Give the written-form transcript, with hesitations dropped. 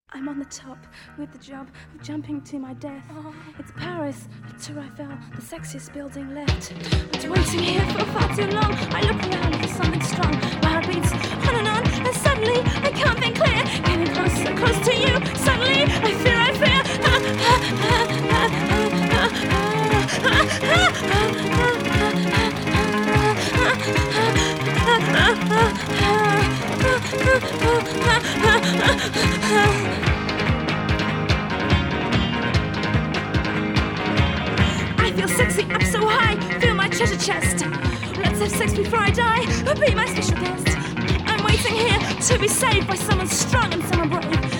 I'm on the top with the job of jumping to my death. It's Paris, Tour Eiffel, the sexiest building left. But waiting here for far too long, I look around for something strong. My heart beats on, and suddenly I can't think clear. Getting closer, close to you. Suddenly I fear. I feel sexy up so high, feel my treasure chest. Let's have sex before I die, be my special guest. I'm waiting here to be saved by someone strong and someone brave.